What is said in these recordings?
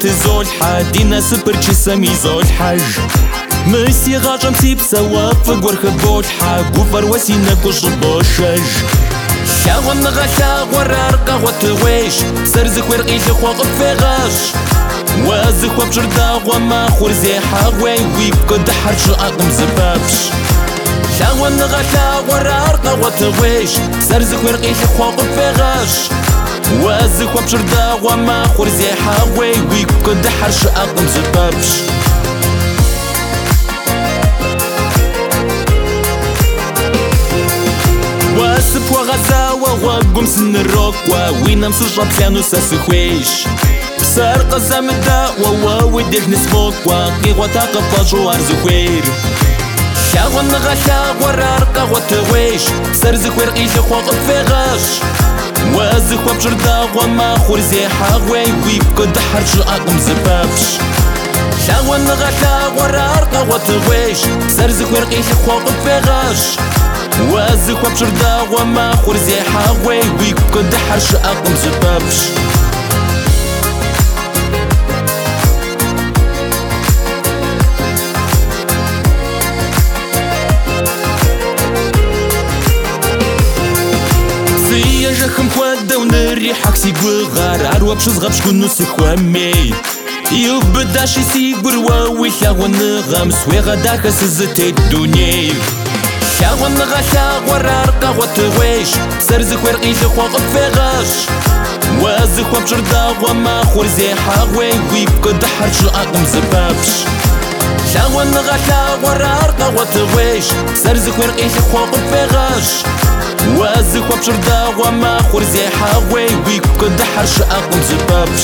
زول حادينا سبرتشي سمي زول حاج مسي غاجم سيب سوا فقور خبول حاق وفر وسينا كوش بوشج شاون غشا ورار قهوة ويش سرزك ورقيش خوق فغاش وازك وبجردا وما خورزي حاوي ويبقى حرش أقم زبابش شاون غشا ورار قهوة ويش سرزك ورقيش خوق فغاش وازك وبجردا وما خورزي حاوي ويبقى حرش أقم زبابش واسب وغزاوة وقم سن الركوة وينام سجرب كانو ساسخويش سارقة زامدا ووديك نسبوك وقي وتاقب جوار زخوير شاون غشا ورار قهوة ويش سرزك ورقيش خوق فغاش وازك وبجردا وما خورزي حاوي ويبقى حرش أقم زبابش شاون غشا ورار قهوة ويش سرزك ورقيش خوق فغاش وازك وبجردا وما خورزي حاوي ويبقى حرش أقم زبابش جاكم كوادا ونريحك سيقوي غار عروة بشزغب شكون نسخوامي يبدا شي سيقور واوي شاون نغام سوي غداك سزتي الدنيا شاون نغاشا ورار قهوة ويش سرزك ورقيش خوق فغاش وازك وبجردا وما خورزي حاوي ويبقى حرش أقم زبابش شاون نغاشا ورار قهوة ويش سرزك ورقيش خوق فغاش وازك وبجردا وما خورزي حاوي ويبقى حرش أقم زبابش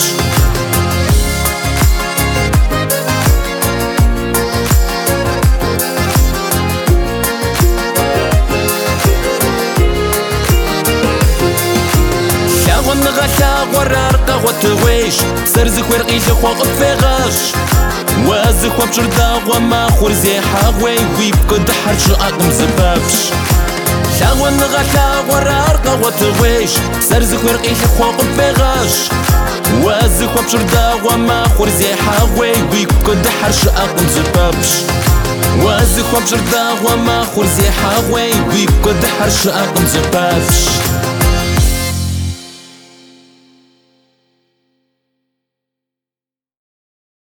شاون غشا ورار قهوة ويش سرزك ورقيش خوق فغاش وازك وبجردا وما خورزي حاوي ويبقى حرش أقم زبابش شاون غشا ورار قهوة ويش سرزك ورقيش خوق فغاش وازك وبجردا وما خورزي حاوي ويبقى حرش أقم زبابش وازك وبجردا وما خورزي حاوي ويبقى حرش أقم زبابش